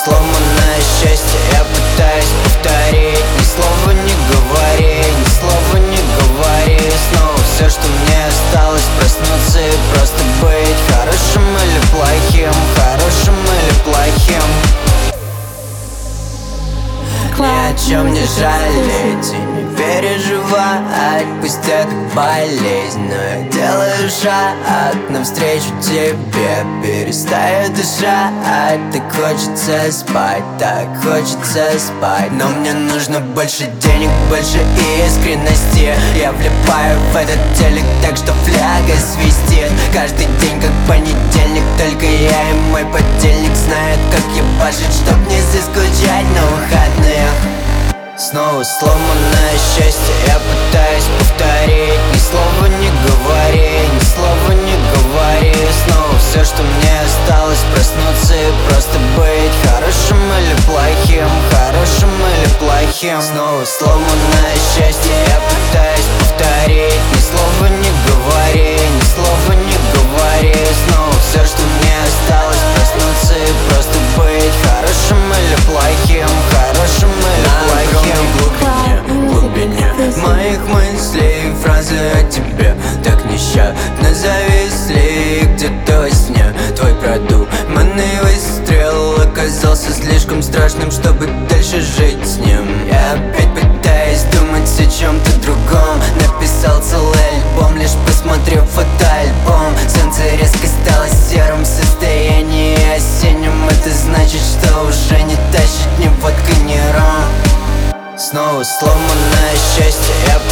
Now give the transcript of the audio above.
сломанное счастье я пытаюсь повторить. Ни слова не говори, ни слова не говори. Снова все, что мне осталось, проснуться и просто быть хорошим или плохим, хорошим или плохим. Ни о чем не жалеть и не переживать, пусть это болезнь, но я делаю шаг навстречу тебе, перестаю дышать. Так хочется спать, так хочется спать, но мне нужно больше денег, больше искренности. Я влипаю в этот телек так, что фляга свистит каждый день как понедельник. Только я и мой подельник знают, как ебашить, чтоб не заскучать на выходных. Снова сломанное счастье я пытаюсь повторить. Ни слова не говори, ни слова не говори. Снова все, что мне осталось, проснуться и просто быть хорошим или плохим, хорошим или плохим. Снова сломанное счастье я пытаюсь повторить. Ни слова не говори, ни слова не говори. Снова все, что мне осталось, проснуться и просто быть хорошим или плохим, хорошим или плохим. В глубине моих мыслей фразы о тебе так нещадно зависли где-то во сне. Твой продуманный выстрел оказался слишком страшным, чтобы дальше жить с ним. Я опять пытаюсь думать о чем-то другом. Написал целый альбом, лишь посмотрев фотоальбом. Солнце резко стало серым в состоянии осенним. Это значит, что уже не тащит ни водка, ни ром. Снова сломанное счастье я